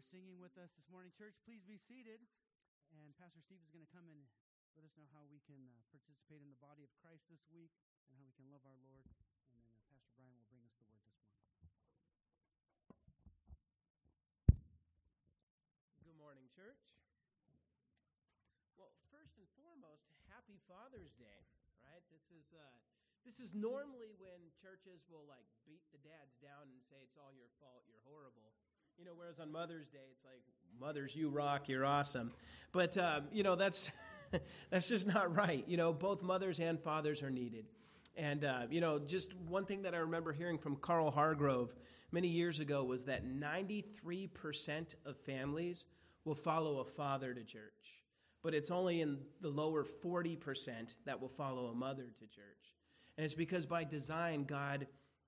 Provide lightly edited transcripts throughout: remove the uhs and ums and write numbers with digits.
for singing with us this morning. Church, please be seated. And Pastor Steve is going to come and let us know how we can participate in the body of Christ this week and how we can love our Lord. And then Pastor Brian will bring us the word this morning. Good morning, church. Well, first and foremost, happy Father's Day, right? This is normally when churches will beat the dads down and say it's all your fault, you're horrible. Whereas on Mother's Day, it's like, mothers, you rock, you're awesome. But, that's just not right. Both mothers and fathers are needed. And, just one thing that I remember hearing from Carl Hargrove many years ago was that 93% of families will follow a father to church. But it's only in the lower 40% that will follow a mother to church. And it's because by design, God,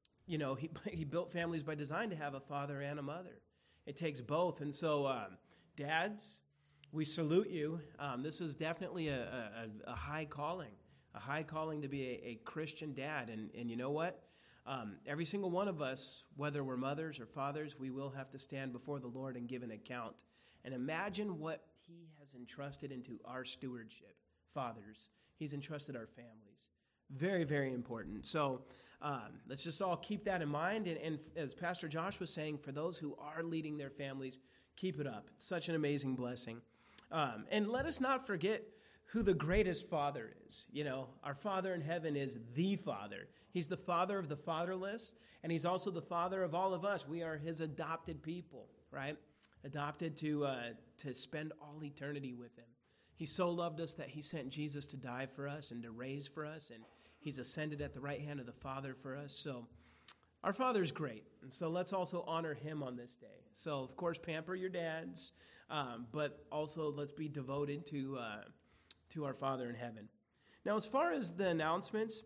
he built families by design to have a father and a mother. It takes both. And so, dads, we salute you. This is definitely a high calling to be a Christian dad. And you know what? Every single one of us, whether we're mothers or fathers, we will have to stand before the Lord and give an account. And imagine what he has entrusted into our stewardship. Fathers, he's entrusted our families. Very, very important. So let's just all keep that in mind. And as Pastor Josh was saying, for those who are leading their families, keep it up. It's such an amazing blessing. And let us not forget who the greatest Father is. Our Father in heaven is the Father. He's the Father of the fatherless, and he's also the Father of all of us. We are his adopted people, right? Adopted to spend all eternity with him. He so loved us that he sent Jesus to die for us and to raise for us, and he's ascended at the right hand of the Father for us. So our Father's great, and so let's also honor him on this day. So, of course, pamper your dads, but also let's be devoted to our Father in heaven. Now, as far as the announcements,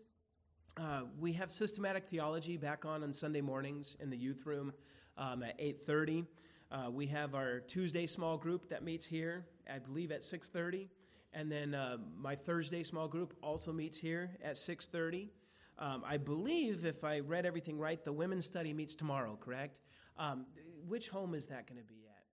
we have systematic theology back on Sunday mornings in the youth room at 8:30. We have our Tuesday small group that meets here, I believe, at 6:30. And then my Thursday small group also meets here at 6:30. I believe, if I read everything right, the women's study meets tomorrow, correct? Which home is that going to be at?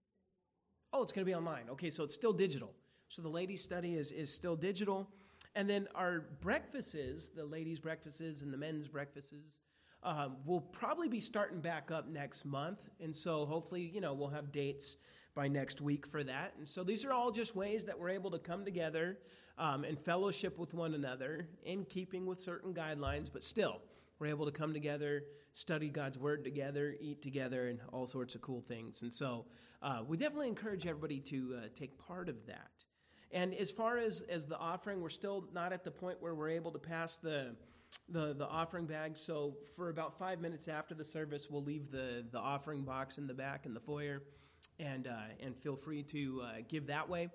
Oh, it's going to be online. Okay, so it's still digital. So the ladies' study is still digital. And then our breakfasts, the ladies' breakfasts and the men's breakfasts, we'll probably be starting back up next month. And so hopefully, we'll have dates by next week for that. And so these are all just ways that we're able to come together and fellowship with one another in keeping with certain guidelines. But still, we're able to come together, study God's word together, eat together, and all sorts of cool things. And so we definitely encourage everybody to take part of that. And as far as the offering, we're still not at the point where we're able to pass the offering bag. So for about 5 minutes after the service, we'll leave the offering box in the back in the foyer, and feel free to give that way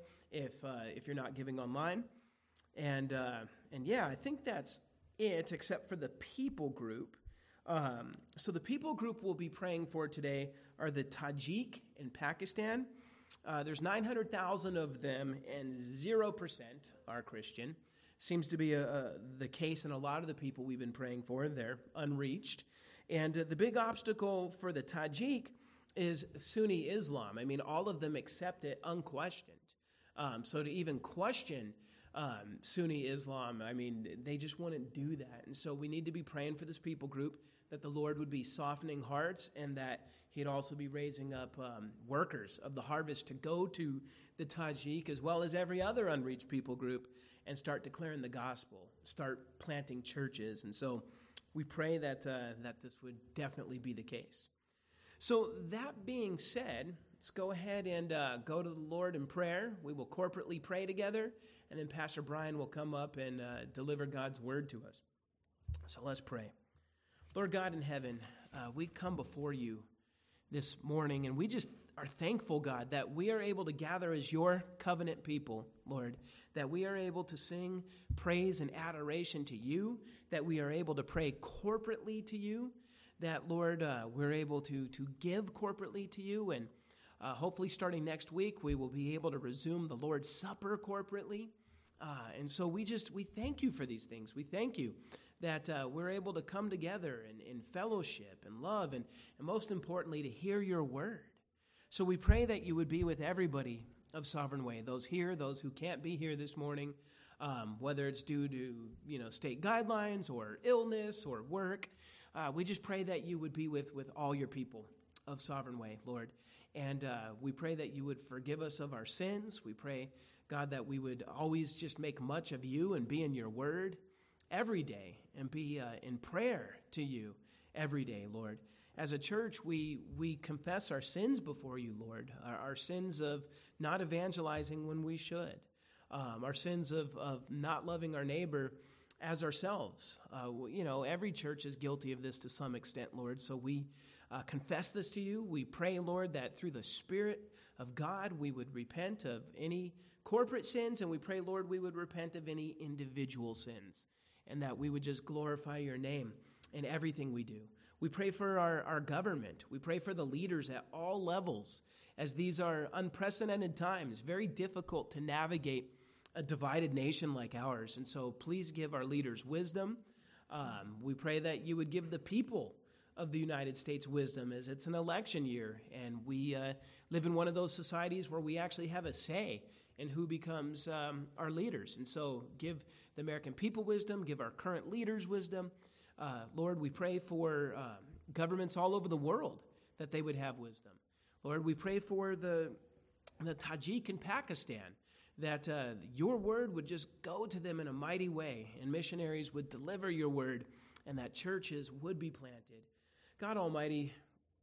if you're not giving online. And yeah, I think that's it, except for the people group. So the people group we'll be praying for today are the Tajik in Pakistan. There's 900,000 of them, and 0% are Christian. Seems to be the case in a lot of the people we've been praying for. They're unreached. And the big obstacle for the Tajik is Sunni Islam. I mean, all of them accept it unquestioned. So to even question Sunni Islam, I mean, they just wouldn't do that. And so we need to be praying for this people group, that the Lord would be softening hearts, and that he'd also be raising up workers of the harvest to go to the Tajik, as well as every other unreached people group, and start declaring the gospel, start planting churches. And so we pray that this would definitely be the case. So that being said, let's go ahead and go to the Lord in prayer. We will corporately pray together, and then Pastor Brian will come up and deliver God's word to us. So let's pray. Lord God in heaven, we come before you this morning, and we just are thankful, God, that we are able to gather as your covenant people, Lord, that we are able to sing praise and adoration to you, that we are able to pray corporately to you, that, Lord, we're able to give corporately to you, and hopefully starting next week, we will be able to resume the Lord's Supper corporately. And so we thank you for these things. We thank you that we're able to come together in fellowship and love, and most importantly, to hear your word. So we pray that you would be with everybody of Sovereign Way, those here, those who can't be here this morning, whether it's due to state guidelines or illness or work. We just pray that you would be with all your people of Sovereign Way, Lord. And we pray that you would forgive us of our sins. We pray, God, that we would always just make much of you and be in your word every day and be in prayer to you every day, Lord. As a church, we confess our sins before you, Lord, our sins of not evangelizing when we should, our sins of not loving our neighbor as ourselves. Every church is guilty of this to some extent, Lord, so we confess this to you. We pray, Lord, that through the Spirit of God, we would repent of any corporate sins, and we pray, Lord, we would repent of any individual sins, and that we would just glorify your name in everything we do. We pray for our government. We pray for the leaders at all levels, as these are unprecedented times, very difficult to navigate a divided nation like ours. And so please give our leaders wisdom. We pray that you would give the people of the United States wisdom, as it's an election year, and we live in one of those societies where we actually have a say in who becomes our leaders. And so give the American people wisdom, give our current leaders wisdom. Lord, we pray for governments all over the world that they would have wisdom. Lord, we pray for the Tajik in Pakistan, that your word would just go to them in a mighty way, and missionaries would deliver your word, and that churches would be planted. God Almighty,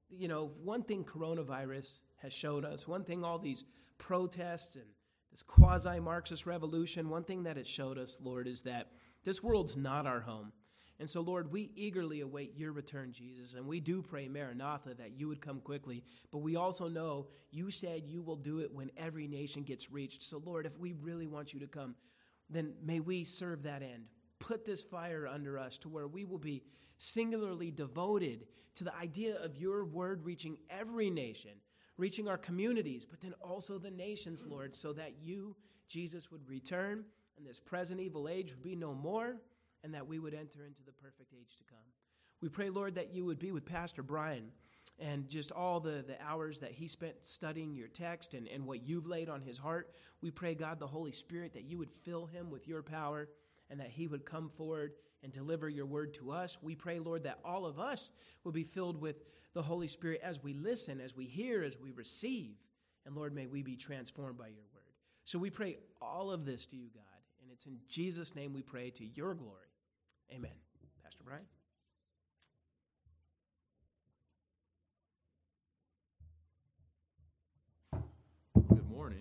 one thing coronavirus has showed us, one thing all these protests and this quasi-Marxist revolution, one thing that it showed us, Lord, is that this world's not our home. And so, Lord, we eagerly await your return, Jesus, and we do pray, Maranatha, that you would come quickly. But we also know you said you will do it when every nation gets reached. So, Lord, if we really want you to come, then may we serve that end. Put this fire under us to where we will be singularly devoted to the idea of your word reaching every nation, reaching our communities, but then also the nations, Lord, so that you, Jesus, would return and this present evil age would be no more, and that we would enter into the perfect age to come. We pray, Lord, that you would be with Pastor Brian and just all the hours that he spent studying your text and what you've laid on his heart. We pray, God, the Holy Spirit, that you would fill him with your power and that he would come forward and deliver your word to us. We pray, Lord, that all of us will be filled with the Holy Spirit as we listen, as we hear, as we receive. And Lord, may we be transformed by your word. So we pray all of this to you, God. And it's in Jesus' name we pray, to your glory. Amen. Pastor Brian? Good morning.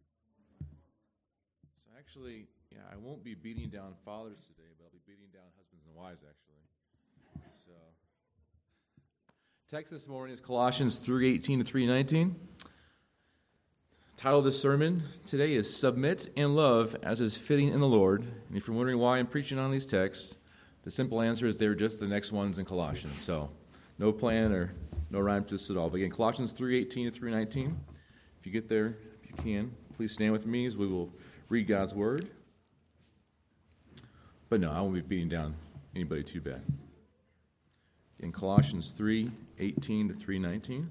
So actually, I won't be beating down fathers today, but I'll be beating down husbands and wives, actually. So, text this morning is Colossians 3:18 to 3:19. Title of this sermon today is Submit and Love as is Fitting in the Lord. And if you're wondering why I'm preaching on these texts, the simple answer is they're just the next ones in Colossians. So no plan or no rhyme to this at all. But again, Colossians 3:18 to 3:19. If you get there, if you can, please stand with me as we will read God's word. But no, I won't be beating down anybody too bad. In Colossians 3:18 to 3:19.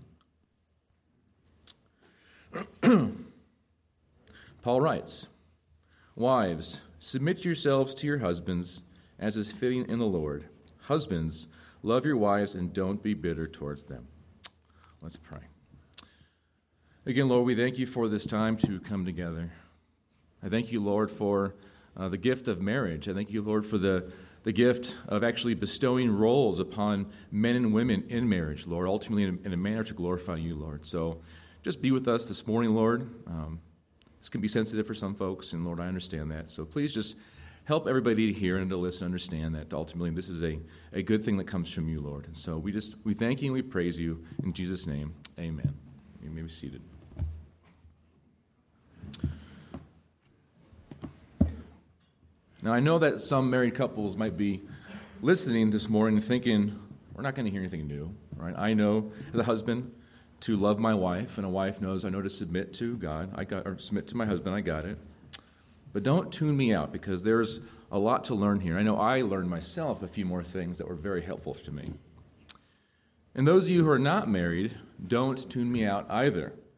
Paul writes, Wives, submit yourselves to your husbands as is fitting in the Lord. Husbands, love your wives and don't be bitter towards them. Let's pray. Again, Lord, we thank you for this time to come together. I thank you, Lord, for the gift of marriage. I thank you, Lord, for the gift of actually bestowing roles upon men and women in marriage, Lord, ultimately in a manner to glorify you, Lord. So just be with us this morning, Lord. This can be sensitive for some folks, and Lord, I understand that. So please just help everybody to hear and to listen, understand that ultimately this is a good thing that comes from you, Lord. And so we thank you and we praise you in Jesus' name. Amen. You may be seated. Now, I know that some married couples might be listening this morning thinking, we're not going to hear anything new, right? I know as a husband to love my wife, and a wife knows I know to submit to God. Or submit to my husband, I got it. But don't tune me out, because there's a lot to learn here. I know I learned myself a few more things that were very helpful to me. And those of you who are not married, don't tune me out either.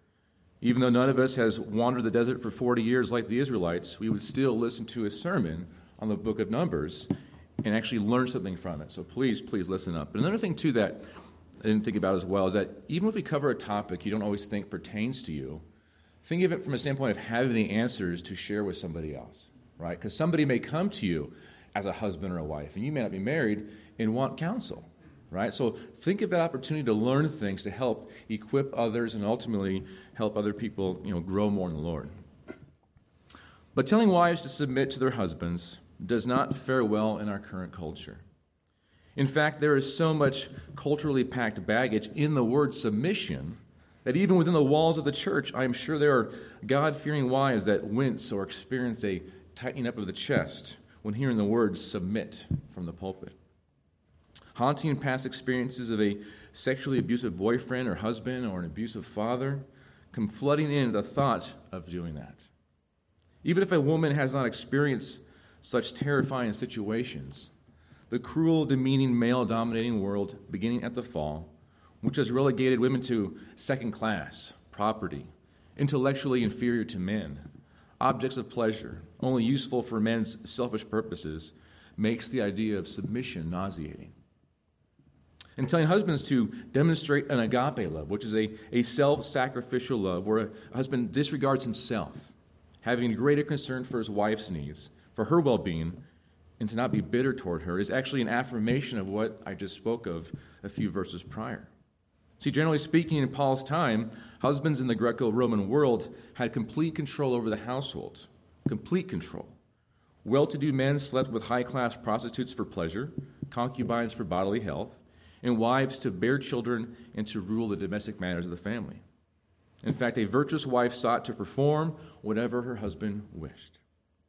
Even though none of us has wandered the desert for 40 years like the Israelites, we would still listen to a sermon on the book of Numbers and actually learn something from it. So please listen up. But another thing, too, that I didn't think about as well is that even if we cover a topic you don't always think pertains to you, think of it from a standpoint of having the answers to share with somebody else, right? Because somebody may come to you as a husband or a wife, and you may not be married and want counsel, right? So think of that opportunity to learn things to help equip others and ultimately help other people, grow more in the Lord. But telling wives to submit to their husbands does not fare well in our current culture. In fact, there is so much culturally packed baggage in the word submission that even within the walls of the church, I am sure there are God-fearing wives that wince or experience a tightening up of the chest when hearing the word submit from the pulpit. Haunting past experiences of a sexually abusive boyfriend or husband or an abusive father come flooding in the thought of doing that. Even if a woman has not experienced such terrifying situations, the cruel, demeaning, male-dominating world beginning at the fall, which has relegated women to second class, property, intellectually inferior to men, objects of pleasure, only useful for men's selfish purposes, makes the idea of submission nauseating. And telling husbands to demonstrate an agape love, which is a self-sacrificial love where a husband disregards himself, having greater concern for his wife's needs, for her well-being, and to not be bitter toward her, is actually an affirmation of what I just spoke of a few verses prior. See, generally speaking, in Paul's time, husbands in the Greco-Roman world had complete control over the household, complete control. Well-to-do men slept with high-class prostitutes for pleasure, concubines for bodily health, and wives to bear children and to rule the domestic matters of the family. In fact, a virtuous wife sought to perform whatever her husband wished.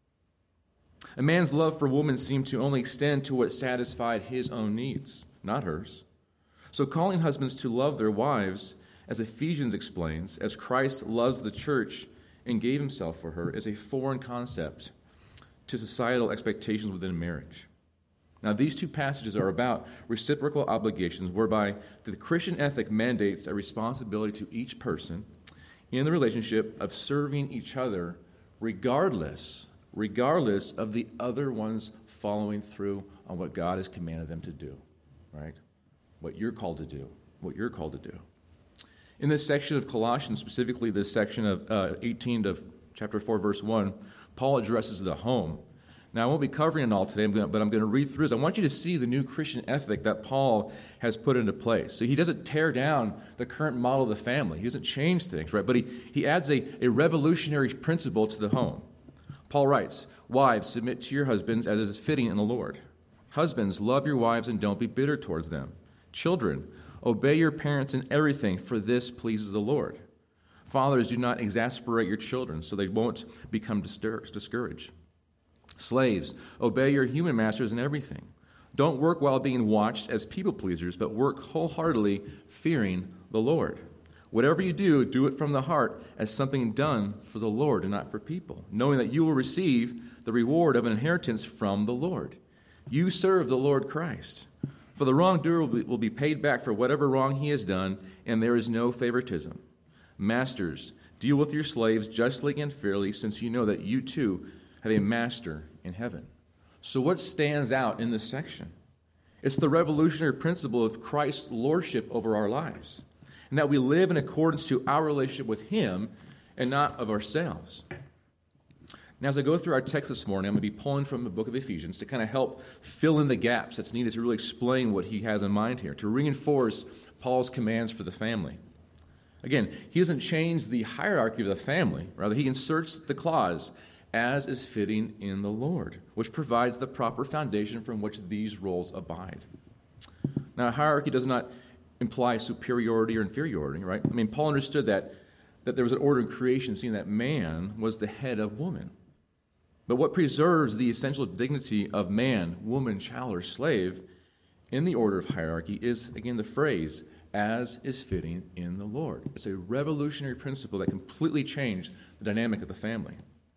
A man's love for woman seemed to only extend to what satisfied his own needs, not hers. So calling husbands to love their wives, as Ephesians explains, as Christ loves the church and gave himself for her, is a foreign concept to societal expectations within marriage. Now, these two passages are about reciprocal obligations whereby the Christian ethic mandates a responsibility to each person in the relationship of serving each other regardless of the other ones following through on what God has commanded them to do, right? What you're called to do. In this section of Colossians, specifically this section of 18 to chapter 4, verse 1, Paul addresses the home. Now, I won't be covering it all today, but I'm going to read through this. I want you to see the new Christian ethic that Paul has put into place. So he doesn't tear down the current model of the family. He doesn't change things, right? But he adds a revolutionary principle to the home. Paul writes, "Wives, submit to your husbands as is fitting in the Lord. Husbands, love your wives and don't be bitter towards them. Children, obey your parents in everything, for this pleases the Lord. Fathers, do not exasperate your children so they won't become discouraged. Slaves, obey your human masters in everything. Don't work while being watched as people pleasers, but work wholeheartedly, fearing the Lord. Whatever you do, do it from the heart as something done for the Lord and not for people, knowing that you will receive the reward of an inheritance from the Lord. You serve the Lord Christ. For the wrongdoer will be paid back for whatever wrong he has done, and there is no favoritism. Masters, deal with your slaves justly and fairly, since you know that you too have a master in heaven." So what stands out in this section? It's the revolutionary principle of Christ's lordship over our lives, and that we live in accordance to our relationship with him and not of ourselves. Now, as I go through our text this morning, I'm going to be pulling from the book of Ephesians to kind of help fill in the gaps that's needed to really explain what he has in mind here, to reinforce Paul's commands for the family. Again, he doesn't change the hierarchy of the family. Rather, he inserts the clause, "as is fitting in the Lord," which provides the proper foundation from which these roles abide. Now, hierarchy does not imply superiority or inferiority, right? I mean, Paul understood that there was an order in creation, seeing that man was the head of woman. But what preserves the essential dignity of man, woman, child, or slave in the order of hierarchy is, again, the phrase, "as is fitting in the Lord." It's a revolutionary principle that completely changed the dynamic of the family.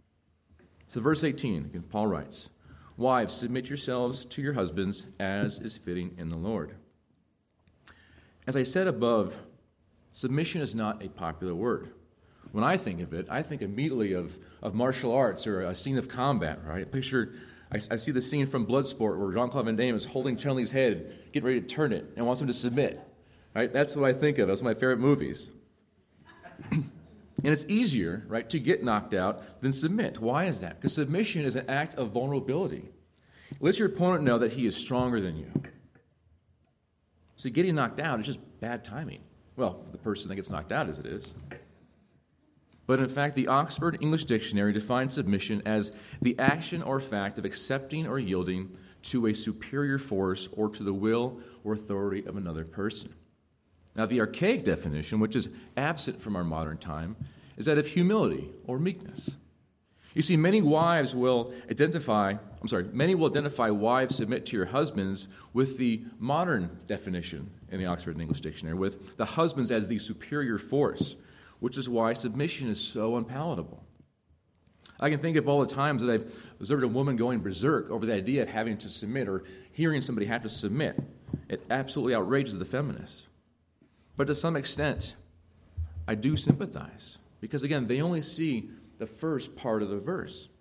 So verse 18, again, Paul writes, "Wives, submit yourselves to your husbands as is fitting in the Lord." As I said above, submission is not a popular word. When I think of it, I think immediately of martial arts or a scene of combat, right? I see the scene from Bloodsport where Jean-Claude Van Damme is holding Chun-Li's head, getting ready to turn it, and wants him to submit, right? That's what I think of. That's my favorite movies. And it's easier, right, to get knocked out than submit. Why is that? Because submission is an act of vulnerability. It lets your opponent know that he is stronger than you. See, getting knocked out is just bad timing. Well, for the person that gets knocked out as it is. But in fact, the Oxford English Dictionary defines submission as the action or fact of accepting or yielding to a superior force or to the will or authority of another person. Now, the archaic definition, which is absent from our modern time, is that of humility or meekness. You see, many will identify wives submit to your husbands with the modern definition in the Oxford English Dictionary, with the husbands as the superior force, which is why submission is so unpalatable. I can think of all the times that I've observed a woman going berserk over the idea of having to submit or hearing somebody have to submit. It absolutely outrages the feminists. But to some extent, I do sympathize. Because again, they only see the first part of the verse.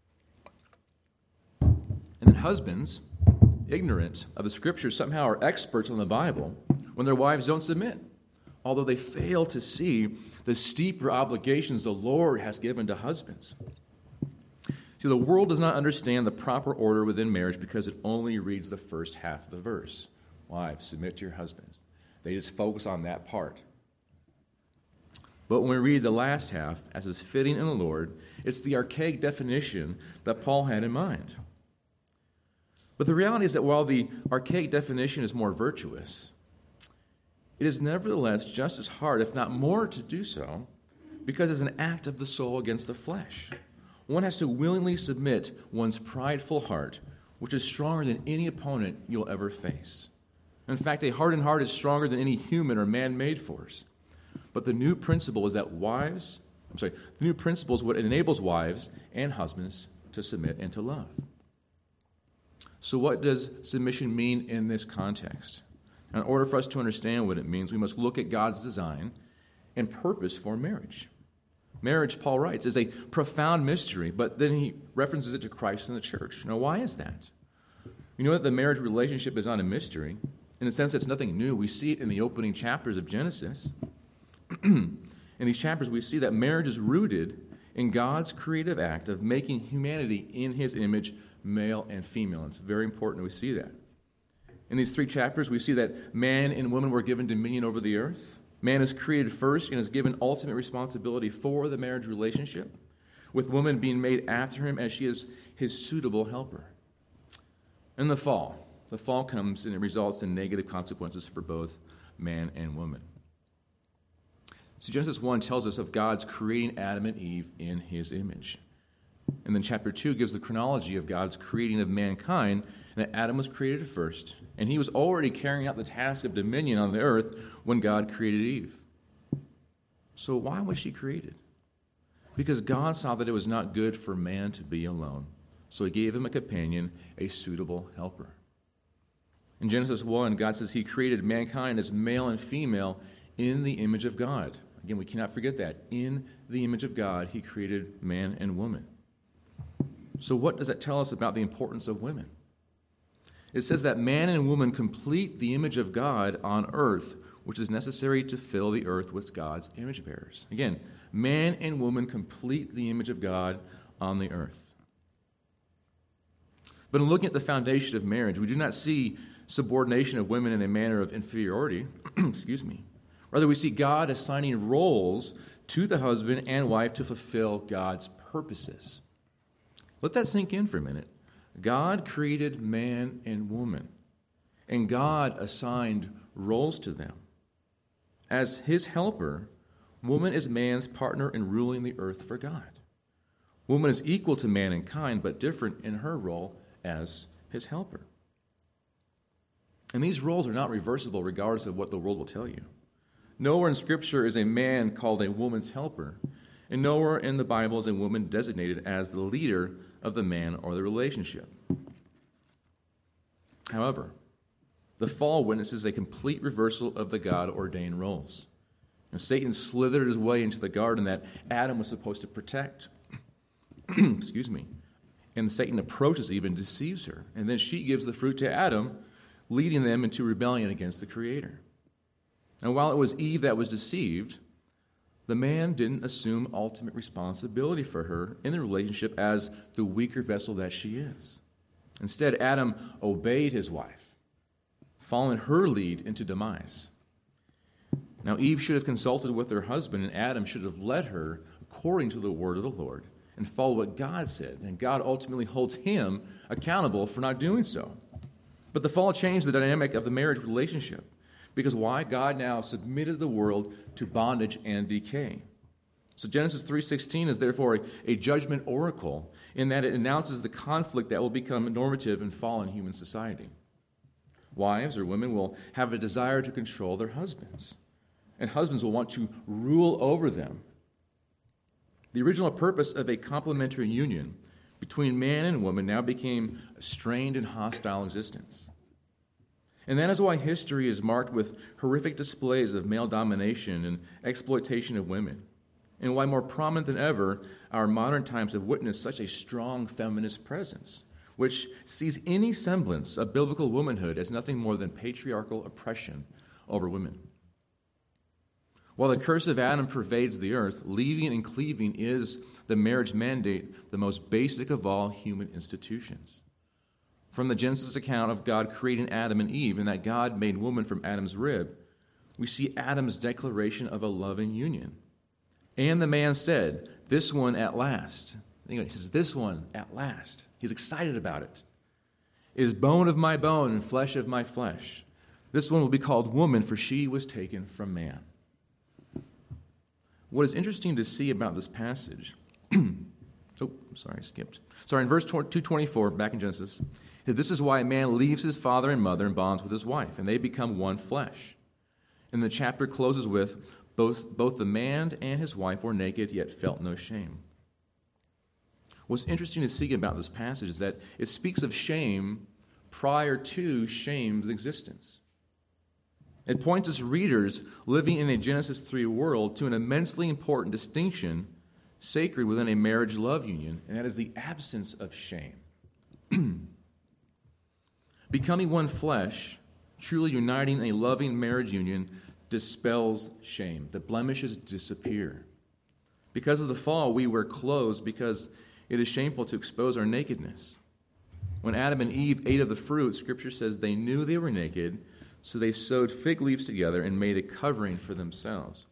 And then husbands, ignorant of the Scriptures, somehow are experts on the Bible when their wives don't submit, although they fail to see the steeper obligations the Lord has given to husbands. See, the world does not understand the proper order within marriage because it only reads the first half of the verse. Wives, submit to your husbands. They just focus on that part. But when we read the last half, as is fitting in the Lord, it's the archaic definition that Paul had in mind. But the reality is that while the archaic definition is more virtuous, it is nevertheless just as hard, if not more, to do so, because it's an act of the soul against the flesh. One has to willingly submit one's prideful heart, which is stronger than any opponent you'll ever face. In fact, a hardened heart is stronger than any human or man-made force. But the new principle is that the new principle is what enables wives and husbands to submit and to love. So what does submission mean in this context? In order for us to understand what it means, we must look at God's design and purpose for marriage. Marriage, Paul writes, is a profound mystery, but then he references it to Christ and the church. Now, why is that? You know that the marriage relationship is not a mystery. In a sense, it's nothing new. We see it in the opening chapters of Genesis. In these chapters, we see that marriage is rooted in God's creative act of making humanity in his image, male and female. It's very important we see that. In these 3 chapters, we see that man and woman were given dominion over the earth. Man is created first and is given ultimate responsibility for the marriage relationship, with woman being made after him as she is his suitable helper. In the fall comes and it results in negative consequences for both man and woman. So Genesis 1 tells us of God's creating Adam and Eve in his image. And then chapter 2 gives the chronology of God's creating of mankind, and that Adam was created first, and he was already carrying out the task of dominion on the earth when God created Eve. So why was she created? Because God saw that it was not good for man to be alone, so he gave him a companion, a suitable helper. In Genesis 1, God says he created mankind as male and female in the image of God. Again, we cannot forget that. In the image of God, he created man and woman. So what does that tell us about the importance of women? It says that man and woman complete the image of God on earth, which is necessary to fill the earth with God's image bearers. Again, man and woman complete the image of God on the earth. But in looking at the foundation of marriage, we do not see subordination of women in a manner of inferiority. Excuse me. Rather, we see God assigning roles to the husband and wife to fulfill God's purposes. Let that sink in for a minute. God created man and woman, and God assigned roles to them. As his helper, woman is man's partner in ruling the earth for God. Woman is equal to mankind, but different in her role as his helper. And these roles are not reversible regardless of what the world will tell you. Nowhere in Scripture is a man called a woman's helper, and nowhere in the Bible is a woman designated as the leader of the man or the relationship. However, the fall witnesses a complete reversal of the God-ordained roles. And Satan slithered his way into the garden that Adam was supposed to protect. Excuse me. And Satan approaches Eve and deceives her. And then she gives the fruit to Adam, leading them into rebellion against the Creator. And while it was Eve that was deceived, the man didn't assume ultimate responsibility for her in the relationship as the weaker vessel that she is. Instead, Adam obeyed his wife, following her lead into demise. Now, Eve should have consulted with her husband, and Adam should have led her according to the word of the Lord and followed what God said. And God ultimately holds him accountable for not doing so. But the fall changed the dynamic of the marriage relationship. Because why? God now submitted the world to bondage and decay. So Genesis 3:16 is therefore a judgment oracle in that it announces the conflict that will become normative in fallen human society. Wives or women will have a desire to control their husbands, and husbands will want to rule over them. The original purpose of a complementary union between man and woman now became a strained and hostile existence. And that is why history is marked with horrific displays of male domination and exploitation of women, and why more prominent than ever, our modern times have witnessed such a strong feminist presence, which sees any semblance of biblical womanhood as nothing more than patriarchal oppression over women. While the curse of Adam pervades the earth, leaving and cleaving is the marriage mandate, the most basic of all human institutions. From the Genesis account of God creating Adam and Eve and that God made woman from Adam's rib, we see Adam's declaration of a loving union. And the man said, "This one at last." He says, "This one at last." He's excited about it. "Is bone of my bone and flesh of my flesh. This one will be called woman, for she was taken from man." What is interesting to see about this passage, in verse 224, back in Genesis, that this is why a man leaves his father and mother and bonds with his wife, and they become one flesh. And the chapter closes with, both the man and his wife were naked, yet felt no shame. What's interesting to see about this passage is that it speaks of shame prior to shame's existence. It points us readers living in a Genesis 3 world to an immensely important distinction sacred within a marriage love union, and that is the absence of shame. Becoming one flesh, truly uniting a loving marriage union, dispels shame. The blemishes disappear. Because of the fall, we wear clothes because it is shameful to expose our nakedness. When Adam and Eve ate of the fruit, Scripture says they knew they were naked, so they sewed fig leaves together and made a covering for themselves.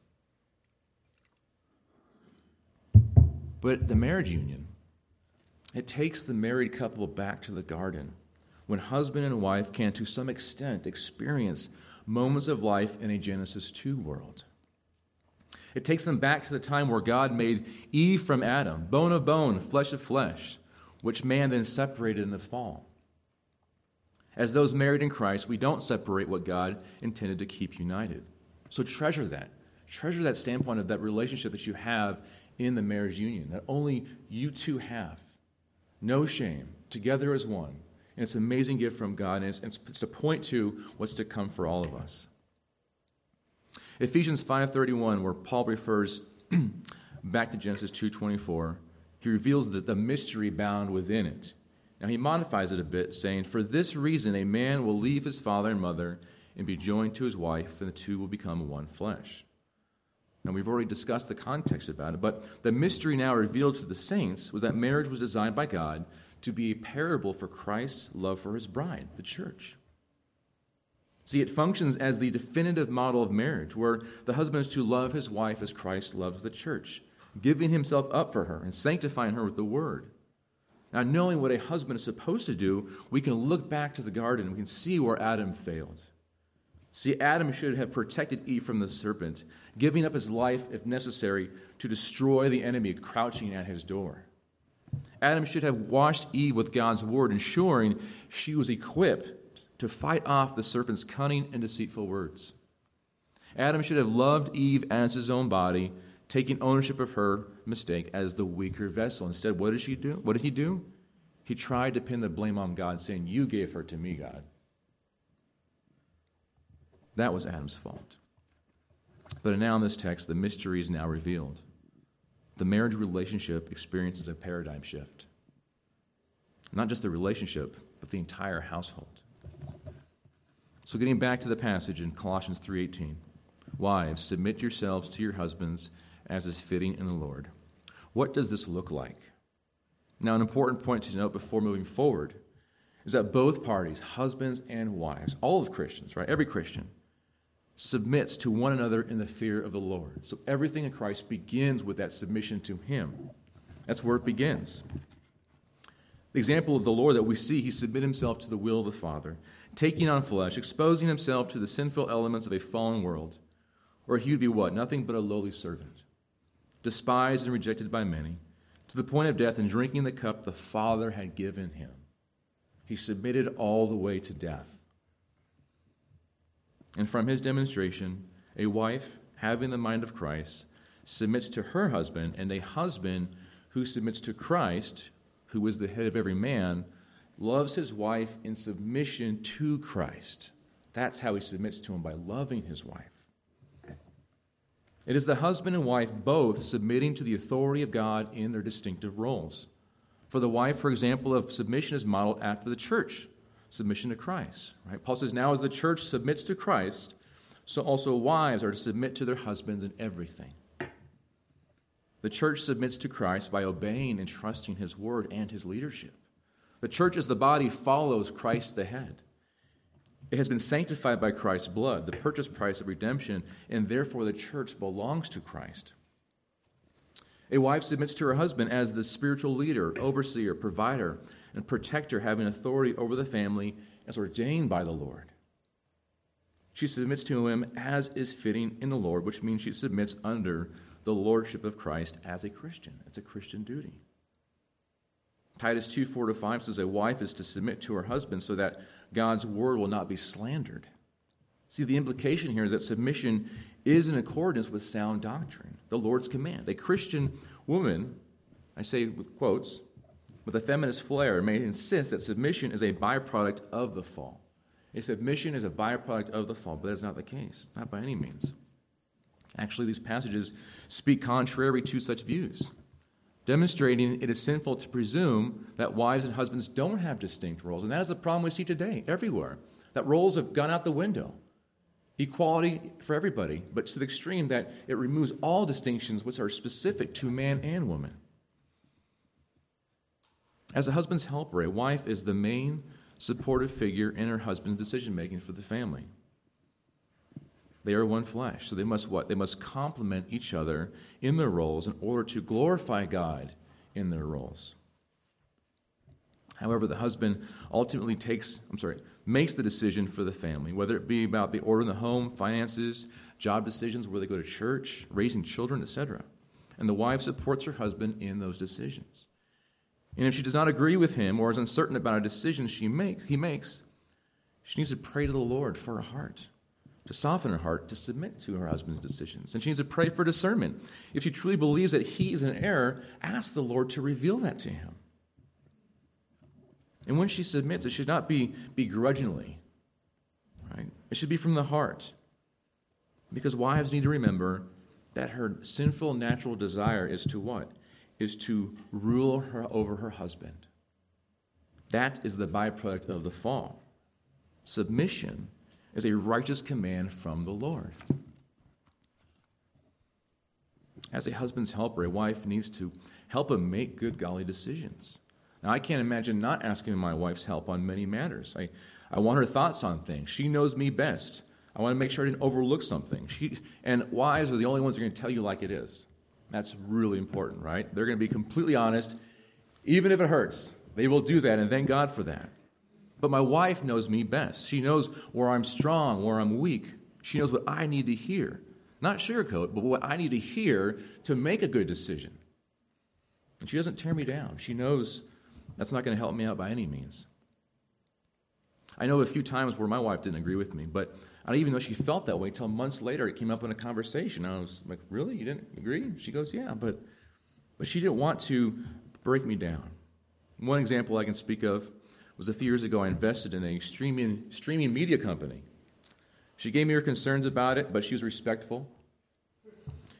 But the marriage union, it takes the married couple back to the garden when husband and wife can, to some extent, experience moments of life in a Genesis 2 world. It takes them back to the time where God made Eve from Adam, bone of bone, flesh of flesh, which man then separated in the fall. As those married in Christ, we don't separate what God intended to keep united. So treasure that. Treasure that standpoint of that relationship that you have in the marriage union, that only you two have. No shame, together as one. And it's an amazing gift from God, and it's to point to what's to come for all of us. Ephesians 5:31, where Paul refers back to Genesis 2:24, he reveals the mystery bound within it. Now he modifies it a bit, saying, "For this reason a man will leave his father and mother and be joined to his wife, and the two will become one flesh." Now we've already discussed the context about it, but the mystery now revealed to the saints was that marriage was designed by God to be a parable for Christ's love for his bride, the church. See, it functions as the definitive model of marriage, where the husband is to love his wife as Christ loves the church, giving himself up for her and sanctifying her with the word. Now, knowing what a husband is supposed to do, we can look back to the garden and we can see where Adam failed. See, Adam should have protected Eve from the serpent, giving up his life, if necessary, to destroy the enemy crouching at his door. Adam should have washed Eve with God's word, ensuring she was equipped to fight off the serpent's cunning and deceitful words. Adam should have loved Eve as his own body, taking ownership of her mistake as the weaker vessel. Instead, what did she do? What did he do? He tried to pin the blame on God, saying, "You gave her to me, God." That was Adam's fault. But now in this text, the mystery is now revealed. The marriage relationship experiences a paradigm shift. Not just the relationship, but the entire household. So getting back to the passage in Colossians 3:18, wives, submit yourselves to your husbands as is fitting in the Lord. What does this look like? Now, an important point to note before moving forward is that both parties, husbands and wives, all of Christians, right, every Christian, submits to one another in the fear of the Lord. So everything in Christ begins with that submission to him. That's where it begins. The example of the Lord that we see, he submitted himself to the will of the Father, taking on flesh, exposing himself to the sinful elements of a fallen world, or he would be what? Nothing but a lowly servant, despised and rejected by many, to the point of death and drinking the cup the Father had given him. He submitted all the way to death. And from his demonstration, a wife, having the mind of Christ, submits to her husband, and a husband who submits to Christ, who is the head of every man, loves his wife in submission to Christ. That's how he submits to him, by loving his wife. It is the husband and wife both submitting to the authority of God in their distinctive roles. For the wife, for example, of submission is modeled after the church, submission to Christ. Right? Paul says, now as the church submits to Christ, so also wives are to submit to their husbands in everything. The church submits to Christ by obeying and trusting his word and his leadership. The church as the body follows Christ the head. It has been sanctified by Christ's blood, the purchase price of redemption, and therefore the church belongs to Christ. A wife submits to her husband as the spiritual leader, overseer, provider, and protector, having authority over the family as ordained by the Lord. She submits to him as is fitting in the Lord, which means she submits under the lordship of Christ as a Christian. It's a Christian duty. Titus 2:4-5 says a wife is to submit to her husband so that God's word will not be slandered. See, the implication here is that submission is in accordance with sound doctrine, the Lord's command. A Christian woman, I say with quotes, with a feminist flair, may insist that submission is a byproduct of the fall. A submission is a byproduct of the fall, but that's not the case, not by any means. Actually, these passages speak contrary to such views, demonstrating it is sinful to presume that wives and husbands don't have distinct roles. And that is the problem we see today, everywhere, that roles have gone out the window. Equality for everybody, but to the extreme that it removes all distinctions which are specific to man and woman. As a husband's helper, a wife is the main supportive figure in her husband's decision-making for the family. They are one flesh, so they must what? They must complement each other in their roles in order to glorify God in their roles. However, the husband ultimately makes the decision for the family, whether it be about the order in the home, finances, job decisions, where they go to church, raising children, etc. And the wife supports her husband in those decisions. And if she does not agree with him or is uncertain about a decision he makes, she needs to pray to the Lord for her heart, to soften her heart, to submit to her husband's decisions. And she needs to pray for discernment. If she truly believes that he is in error, ask the Lord to reveal that to him. And when she submits, it should not be begrudgingly, right? It should be from the heart. Because wives need to remember that her sinful natural desire is to what? Is to rule over her husband. That is the byproduct of the fall. Submission is a righteous command from the Lord. As a husband's helper, a wife needs to help him make good, godly decisions. Now, I can't imagine not asking my wife's help on many matters. I want her thoughts on things. She knows me best. I want to make sure I didn't overlook something. And wives are the only ones that are going to tell you like it is. That's really important, right? They're going to be completely honest, even if it hurts. They will do that, and thank God for that. But my wife knows me best. She knows where I'm strong, where I'm weak. She knows what I need to hear. Not sugarcoat, but what I need to hear to make a good decision. And she doesn't tear me down. She knows that's not going to help me out by any means. I know a few times where my wife didn't agree with me, but I don't even know she felt that way until months later it came up in a conversation. I was like, really? You didn't agree? She goes, yeah, but she didn't want to break me down. One example I can speak of was a few years ago I invested in a streaming media company. She gave me her concerns about it, but she was respectful.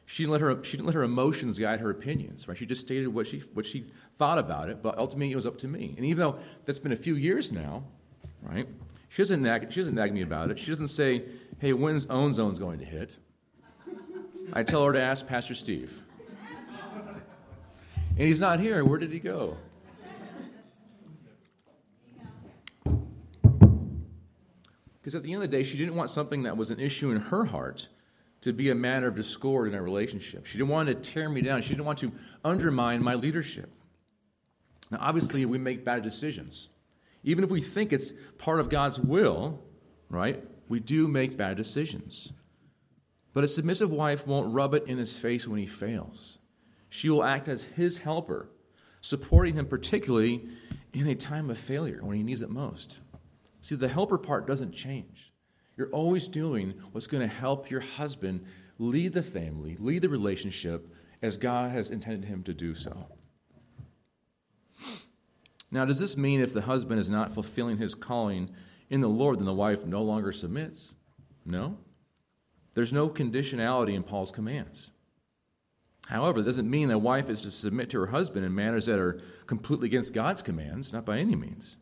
She didn't let her emotions guide her opinions, right? She just stated what she thought about it, but ultimately it was up to me. And even though that's been a few years now, right? She doesn't nag me about it. She doesn't say, hey, when's Own Zone's going to hit? I tell her to ask Pastor Steve. And he's not here. Where did he go? Because at the end of the day, she didn't want something that was an issue in her heart to be a matter of discord in our relationship. She didn't want to tear me down. She didn't want to undermine my leadership. Now, obviously, we make bad decisions. Even if we think it's part of God's will, right, we do make bad decisions. But a submissive wife won't rub it in his face when he fails. She will act as his helper, supporting him particularly in a time of failure when he needs it most. See, the helper part doesn't change. You're always doing what's going to help your husband lead the family, lead the relationship as God has intended him to do so. Now, does this mean if the husband is not fulfilling his calling in the Lord, then the wife no longer submits? No. There's no conditionality in Paul's commands. However, it doesn't mean a wife is to submit to her husband in manners that are completely against God's commands, not by any means.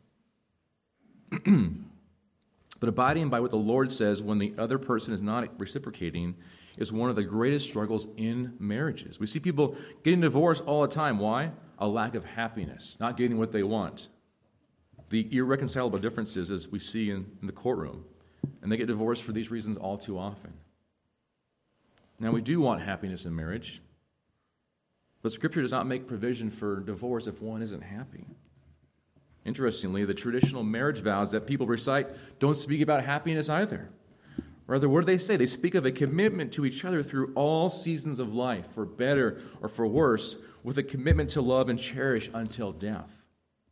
But abiding by what the Lord says when the other person is not reciprocating is one of the greatest struggles in marriages. We see people getting divorced all the time. Why? A lack of happiness, not getting what they want. The irreconcilable differences as we see in the courtroom. And they get divorced for these reasons all too often. Now, we do want happiness in marriage, but Scripture does not make provision for divorce if one isn't happy. Interestingly, the traditional marriage vows that people recite don't speak about happiness either. Rather, what do they say? They speak of a commitment to each other through all seasons of life, for better or for worse, with a commitment to love and cherish until death.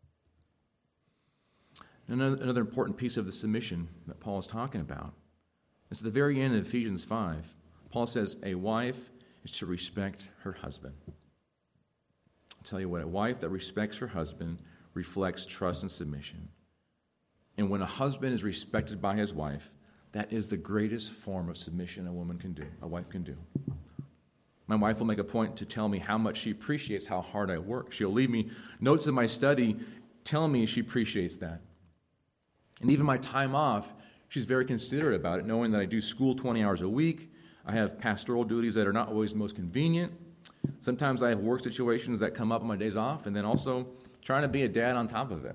Another important piece of the submission that Paul is talking about is at the very end of Ephesians 5. Paul says a wife is to respect her husband. I'll tell you what, a wife that respects her husband reflects trust and submission. And when a husband is respected by his wife, that is the greatest form of submission a wife can do. My wife will make a point to tell me how much she appreciates how hard I work. She'll leave me notes in my study telling me she appreciates that. And even my time off, she's very considerate about it, knowing that I do school 20 hours a week. I have pastoral duties that are not always most convenient. Sometimes I have work situations that come up on my days off, and then also trying to be a dad on top of it.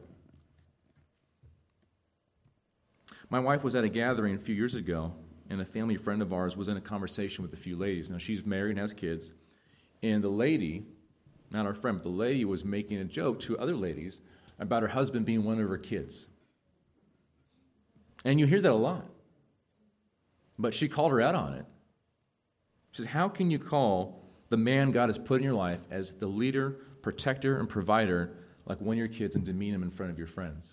My wife was at a gathering a few years ago, and a family friend of ours was in a conversation with a few ladies. Now, she's married and has kids, and the lady, not our friend, but the lady was making a joke to other ladies about her husband being one of her kids. And you hear that a lot. But she called her out on it. She said, how can you call the man God has put in your life as the leader, protector, and provider like one of your kids and demean him in front of your friends?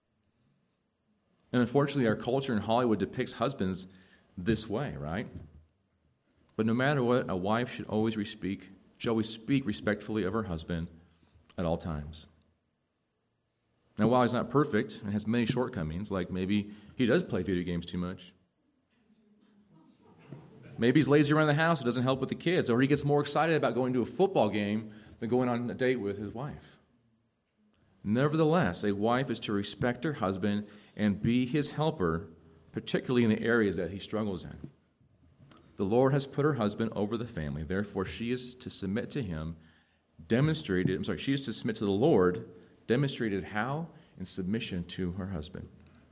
And unfortunately, our culture in Hollywood depicts husbands this way, right? But no matter what, a wife should always speak respectfully of her husband at all times. Now, while he's not perfect and has many shortcomings, like maybe he does play video games too much, maybe he's lazy around the house, it doesn't help with the kids, or he gets more excited about going to a football game than going on a date with his wife. Nevertheless, a wife is to respect her husband and be his helper, particularly in the areas that he struggles in. The Lord has put her husband over the family, therefore she is to submit to him, she is to submit to the Lord, demonstrated how? In submission to her husband.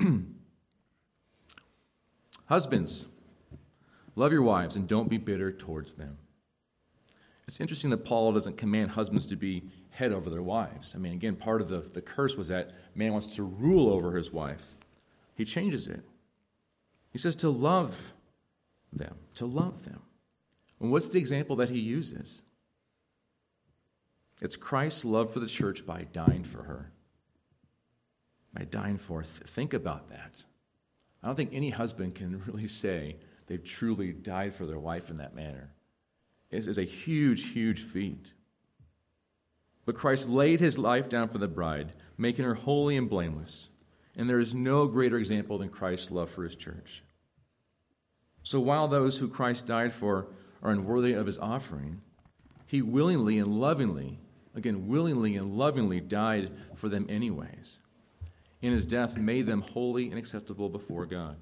Husbands, love your wives and don't be bitter towards them. It's interesting that Paul doesn't command husbands to be head over their wives. I mean, again, part of the curse was that man wants to rule over his wife. He changes it. He says to love them, to love them. And what's the example that he uses? It's Christ's love for the church by dying for her. By dying for her. Think about that. I don't think any husband can really say they've truly died for their wife in that manner. It is a huge, huge feat. But Christ laid his life down for the bride, making her holy and blameless. And there is no greater example than Christ's love for his church. So while those who Christ died for are unworthy of his offering, he willingly and lovingly died for them anyways. In his death made them holy and acceptable before God.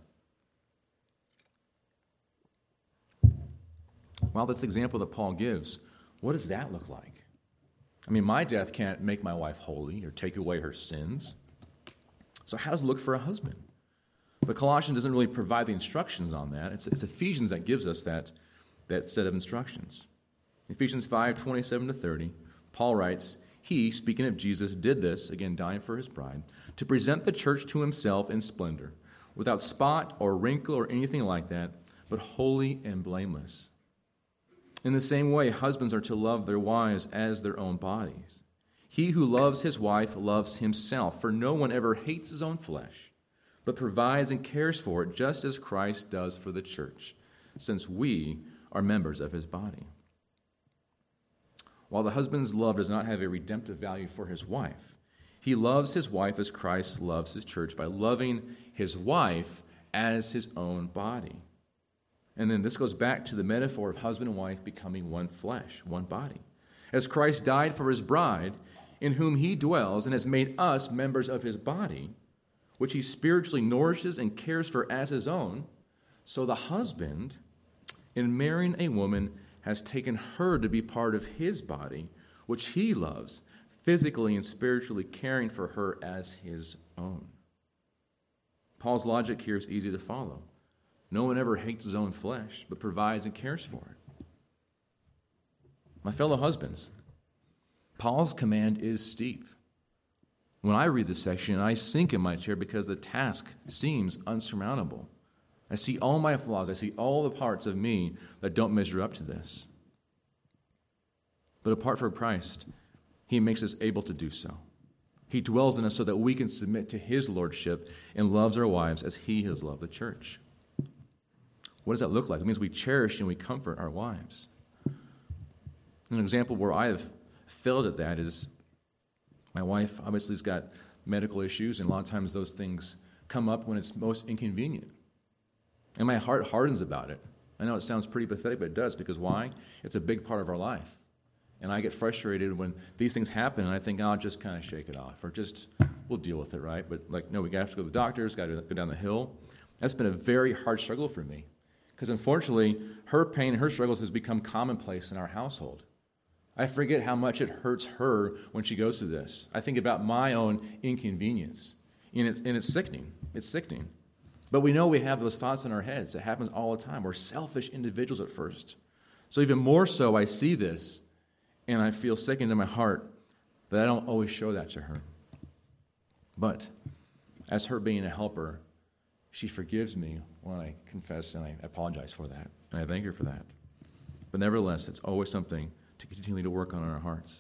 Well, that's the example that Paul gives. What does that look like? I mean, my death can't make my wife holy or take away her sins. So how does it look for a husband? But Colossians doesn't really provide the instructions on that. It's Ephesians that gives us that set of instructions. Ephesians 5:27-30, Paul writes, "He," speaking of Jesus, "did this," again dying for his bride, "to present the church to himself in splendor, without spot or wrinkle or anything like that, but holy and blameless. In the same way, husbands are to love their wives as their own bodies. He who loves his wife loves himself, for no one ever hates his own flesh, but provides and cares for it, just as Christ does for the church, since we are members of his body." While the husband's love does not have a redemptive value for his wife, he loves his wife as Christ loves his church by loving his wife as his own body. And then this goes back to the metaphor of husband and wife becoming one flesh, one body. As Christ died for his bride, in whom he dwells and has made us members of his body, which he spiritually nourishes and cares for as his own, so the husband, in marrying a woman, has taken her to be part of his body, which he loves, physically and spiritually caring for her as his own. Paul's logic here is easy to follow. No one ever hates his own flesh, but provides and cares for it. My fellow husbands, Paul's command is steep. When I read this section, I sink in my chair because the task seems unsurmountable. I see all my flaws. I see all the parts of me that don't measure up to this. But apart from Christ, he makes us able to do so. He dwells in us so that we can submit to his lordship and loves our wives as he has loved the church. What does that look like? It means we cherish and we comfort our wives. An example where I have failed at that is my wife obviously has got medical issues, and a lot of times those things come up when it's most inconvenient. And my heart hardens about it. I know it sounds pretty pathetic, but it does, because why? It's a big part of our life. And I get frustrated when these things happen, and I think, I'll just kind of shake it off, or just, we'll deal with it, right? But no, we have to go to the doctors, got to go down the hill. That's been a very hard struggle for me, because unfortunately, her pain and her struggles has become commonplace in our household. I forget how much it hurts her when she goes through this. I think about my own inconvenience, and it's sickening. It's sickening. But we know we have those thoughts in our heads. It happens all the time. We're selfish individuals at first. So even more so, I see this, and I feel sickened in my heart that I don't always show that to her. But as her being a helper, she forgives me when I confess, and I apologize for that, and I thank her for that. But nevertheless, it's always something to continue to work on in our hearts.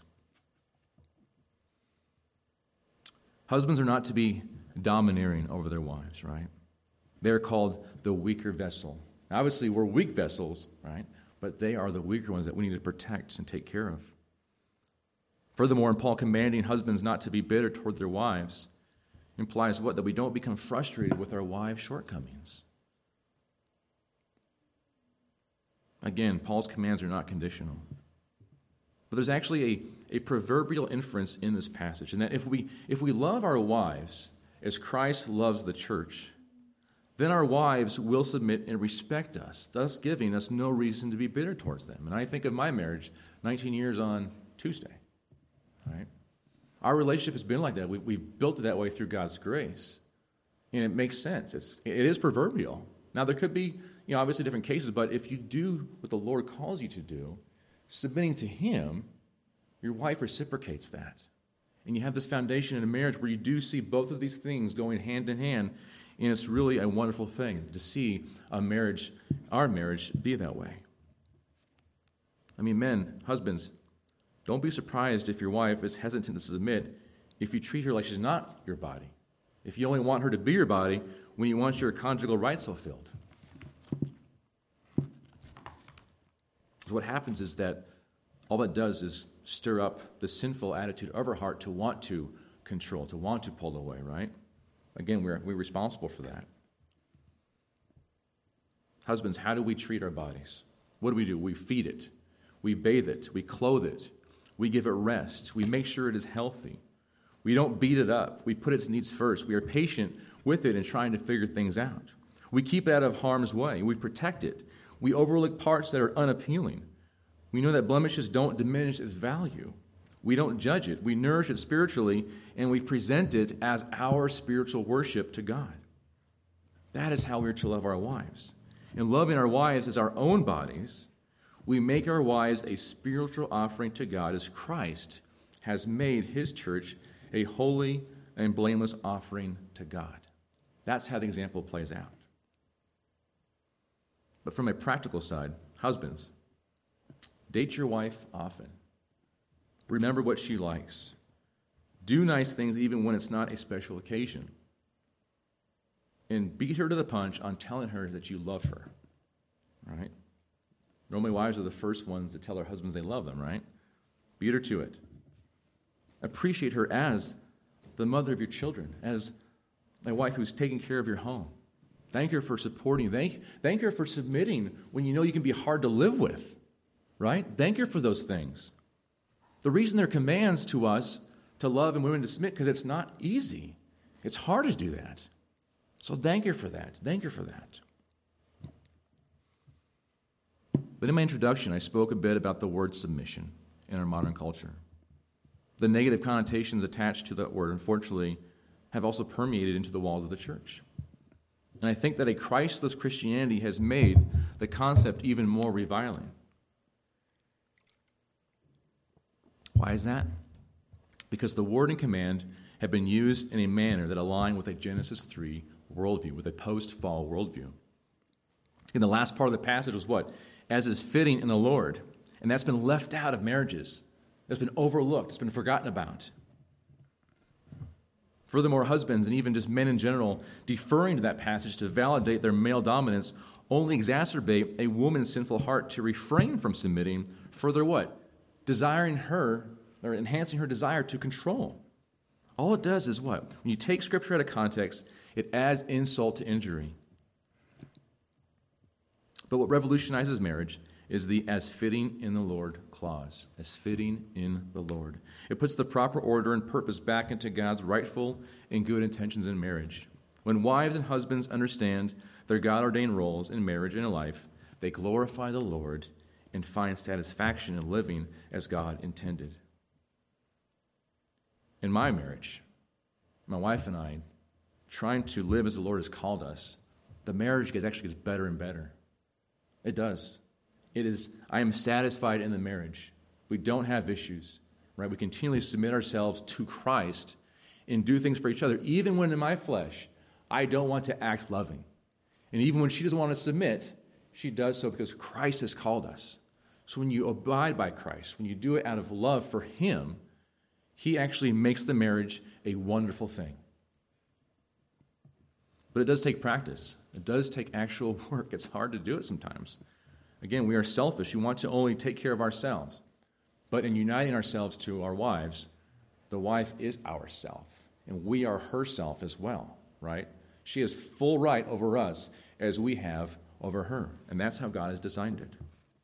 Husbands are not to be domineering over their wives, right? They're called the weaker vessel. Now, obviously, we're weak vessels, right? But they are the weaker ones that we need to protect and take care of. Furthermore, in Paul commanding husbands not to be bitter toward their wives, implies what? That we don't become frustrated with our wives' shortcomings. Again, Paul's commands are not conditional. But there's actually a proverbial inference in this passage, and that if we love our wives as Christ loves the church, then our wives will submit and respect us, thus giving us no reason to be bitter towards them. And I think of my marriage, 19 years on Tuesday, right? Our relationship has been like that. We've built it that way through God's grace, and it makes sense. It is proverbial. Now, there could be, obviously different cases, but if you do what the Lord calls you to do, submitting to him, your wife reciprocates that. And you have this foundation in a marriage where you do see both of these things going hand in hand, and it's really a wonderful thing to see our marriage be that way. I mean, men, husbands, don't be surprised if your wife is hesitant to submit if you treat her like she's not your body. If you only want her to be your body when you want your conjugal rights fulfilled. So what happens is that all that does is stir up the sinful attitude of our heart to want to control, to want to pull away, right? Again, we're responsible for that. Husbands, how do we treat our bodies? What do? We feed it. We bathe it. We clothe it. We give it rest. We make sure it is healthy. We don't beat it up. We put its needs first. We are patient with it and trying to figure things out. We keep it out of harm's way. We protect it. We overlook parts that are unappealing. We know that blemishes don't diminish its value. We don't judge it. We nourish it spiritually, and we present it as our spiritual worship to God. That is how we're to love our wives. And loving our wives as our own bodies, we make our wives a spiritual offering to God as Christ has made his church a holy and blameless offering to God. That's how the example plays out. But from a practical side, husbands, date your wife often. Remember what she likes. Do nice things even when it's not a special occasion. And beat her to the punch on telling her that you love her. Right? Normally wives are the first ones to tell their husbands they love them, right? Beat her to it. Appreciate her as the mother of your children, as a wife who's taking care of your home. Thank her for supporting you. Thank her for submitting when you know you can be hard to live with, right? Thank her for those things. The reason there are commands to us to love and women to submit, because it's not easy. It's hard to do that. So thank her for that. Thank her for that. But in my introduction, I spoke a bit about the word submission in our modern culture. The negative connotations attached to that word, unfortunately, have also permeated into the walls of the church. And I think that a Christless Christianity has made the concept even more reviling. Why is that? Because the word and command have been used in a manner that aligned with a Genesis 3 worldview, with a post-fall worldview. And the last part of the passage was what? As is fitting in the Lord. And that's been left out of marriages. That's been overlooked. It's been forgotten about. Furthermore, husbands, and even just men in general, deferring to that passage to validate their male dominance only exacerbate a woman's sinful heart to refrain from submitting, further what? Desiring her, or enhancing her desire to control. All it does is what? When you take Scripture out of context, it adds insult to injury. But what revolutionizes marriage is the as fitting in the Lord clause. As fitting in the Lord. It puts the proper order and purpose back into God's rightful and good intentions in marriage. When wives and husbands understand their God-ordained roles in marriage and in life, they glorify the Lord and find satisfaction in living as God intended. In my marriage, my wife and I, trying to live as the Lord has called us, the marriage actually gets better and better. It does. I am satisfied in the marriage. We don't have issues, right? We continually submit ourselves to Christ and do things for each other, even when in my flesh, I don't want to act loving. And even when she doesn't want to submit, she does so because Christ has called us. So when you abide by Christ, when you do it out of love for Him, He actually makes the marriage a wonderful thing. But it does take practice. It does take actual work. It's hard to do it sometimes. Again, we are selfish. We want to only take care of ourselves. But in uniting ourselves to our wives, the wife is ourself, and we are herself as well, right? She has full right over us as we have over her, and that's how God has designed it.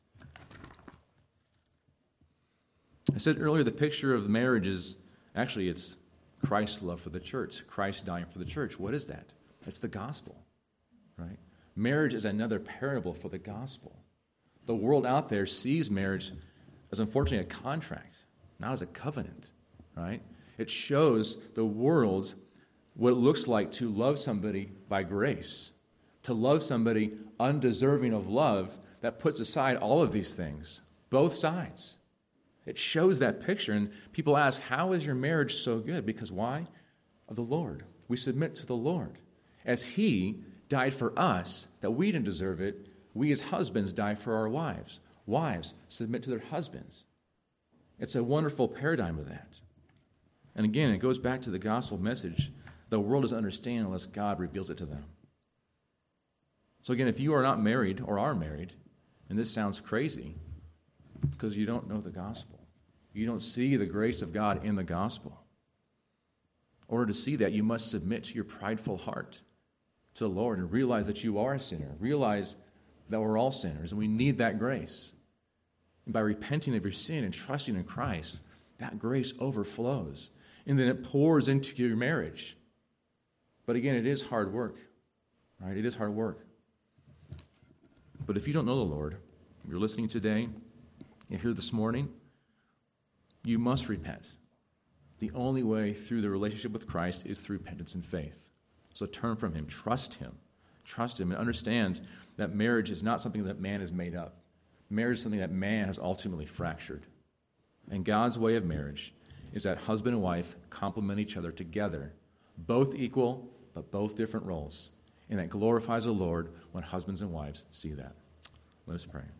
I said earlier the picture of marriage is, actually, it's Christ's love for the church, Christ dying for the church. What is that? That's the gospel, right? Marriage is another parable for the gospel. The world out there sees marriage as, unfortunately, a contract, not as a covenant, right? It shows the world what it looks like to love somebody by grace, to love somebody undeserving of love that puts aside all of these things, both sides. It shows that picture, and people ask, how is your marriage so good? Because why? Of the Lord. We submit to the Lord. As He died for us, that we didn't deserve it, we as husbands die for our wives. Wives submit to their husbands. It's a wonderful paradigm of that. And again, it goes back to the gospel message. The world doesn't understand unless God reveals it to them. So again, if you are not married or are married, and this sounds crazy, because you don't know the gospel. You don't see the grace of God in the gospel. In order to see that, you must submit to your prideful heart to the Lord and realize that you are a sinner. Realize that we're all sinners, and we need that grace. And by repenting of your sin and trusting in Christ, that grace overflows. And then it pours into your marriage. But again, it is hard work, right? It is hard work. But if you don't know the Lord, you're listening today, you're here this morning, you must repent. The only way through the relationship with Christ is through repentance and faith. So turn from him, trust him, and understand that marriage is not something that man has made up. Marriage is something that man has ultimately fractured. And God's way of marriage is that husband and wife complement each other together, both equal, but both different roles. And that glorifies the Lord when husbands and wives see that. Let us pray.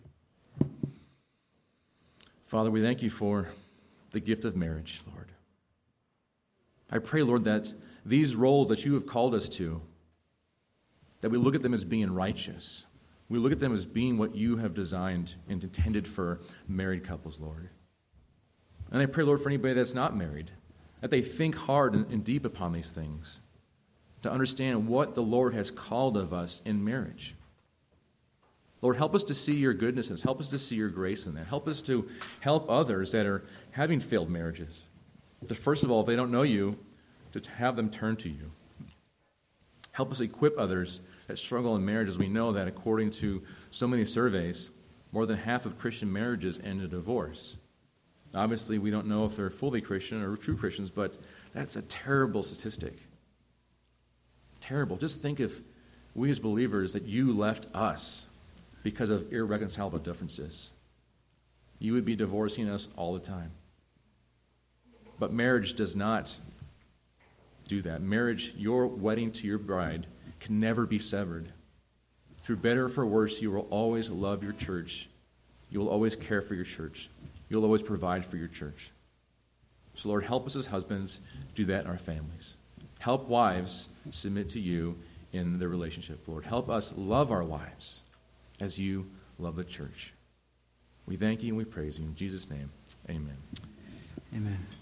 Father, we thank you for the gift of marriage, Lord. I pray, Lord, that these roles that you have called us to, that we look at them as being righteous. We look at them as being what you have designed and intended for married couples, Lord. And I pray, Lord, for anybody that's not married, that they think hard and deep upon these things, to understand what the Lord has called of us in marriage. Lord, help us to see your goodness in this. Help us to see your grace in that. Help us to help others that are having failed marriages. To, first of all, if they don't know you, to have them turn to you. Help us equip others that struggle in marriage, as we know that according to so many surveys, more than half of Christian marriages end in divorce. Obviously, we don't know if they're fully Christian or true Christians, but that's a terrible statistic. Terrible. Just think if we as believers, that you left us because of irreconcilable differences. You would be divorcing us all the time. But marriage does not do that. Marriage, your wedding to your bride, can never be severed. Through better or for worse, you will always love your church. You will always care for your church. You'll always provide for your church. So, Lord, help us as husbands do that in our families. Help wives submit to you in their relationship, Lord. Help us love our wives as you love the church. We thank you and we praise you. In Jesus' name, amen. Amen.